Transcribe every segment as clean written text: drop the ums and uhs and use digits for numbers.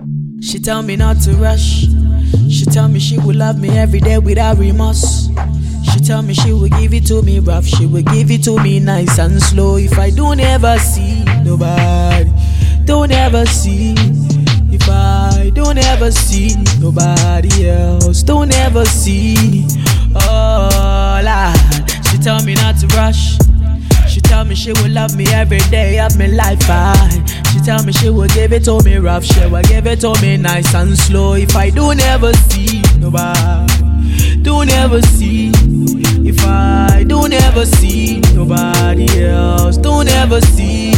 She tell me not to rush. She tell me she will love me every day without remorse. She tell me she will give it to me rough. She will give it to me nice and slow. If I don't ever see nobody, don't ever see. If I don't ever see nobody else, don't ever see. Oh Lord, she tell me not to rush. She tell me she will love me every day of my life. She tell me she will give it to me rough. She will give it to me nice and slow. If I don't ever see nobody, don't ever see. If I don't ever see nobody else, don't ever see.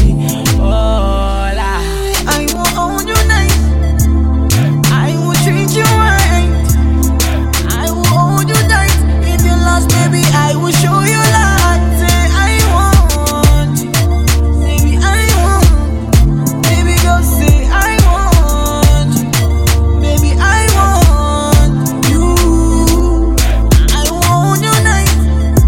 Oh Lord, I will hold you nice. I will treat you right. I will hold you tight. If you're lost, baby, I will show you light. Say I want you. Baby, I want. Baby, go say I want you. Baby, I want you. I will hold you nice.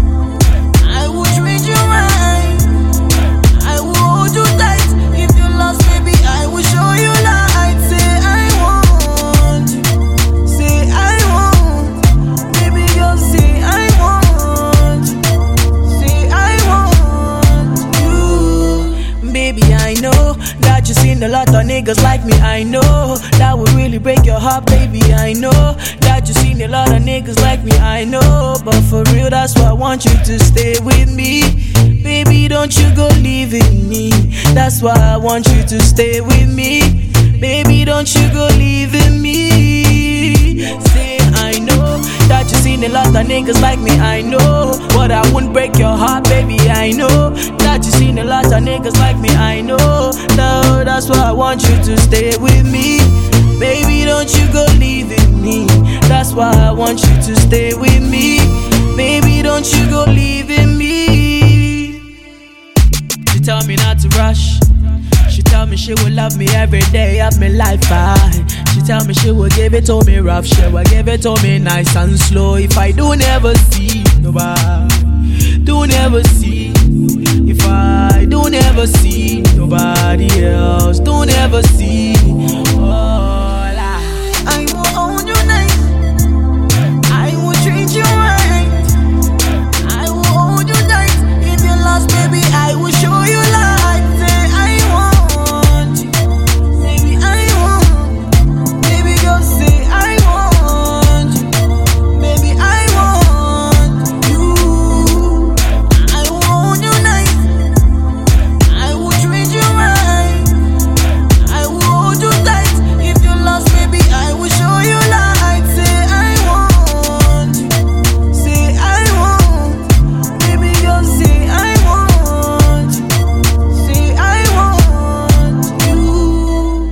I will treat you right. I will hold you tight. If you're lost, baby, I will show you light. Say I want you. Say I want. Baby, girl, say I want you. Say I want you. baby, I know that you seen a lot of niggas like me. I know that will really break your heart, baby. I know that you seen a lot of niggas like me. I know, but for real, that's why I want you to stay with me. Baby, don't you go leaving me. That's why I want you to stay with me. Baby, don't you go leaving me. Say I know that you seen a lot of niggas like me. I know, but I wouldn't break your heart, baby. I know that you seen a lot of niggas like me. I know, no, that's why I want you to stay with me. Baby, don't you go leaving me. That's why I want you to stay with me. Baby, don't you go leaving me. She tell me not to rush. She tell me she will love me every day of my life. She tell me she will give it to me rough. She will give it to me nice and slow. If I don't ever see nobody, don't ever see. If I don't ever see nobody else, don't ever see. Oh Lord, I will hold you nice. I will treat you right. I will hold you tight. If you're lost, baby, I will show you light. Say I want you. Baby, I want. Baby, girl, say I want you. Baby, I want you. I will hold you nice. I will treat you right. I will hold you tight. If you're lost, baby, I will show you light. Say I want you. Say I want. Baby, girl, say I want you. Say I want you.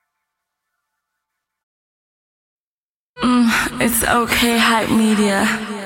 It's okay, hype media.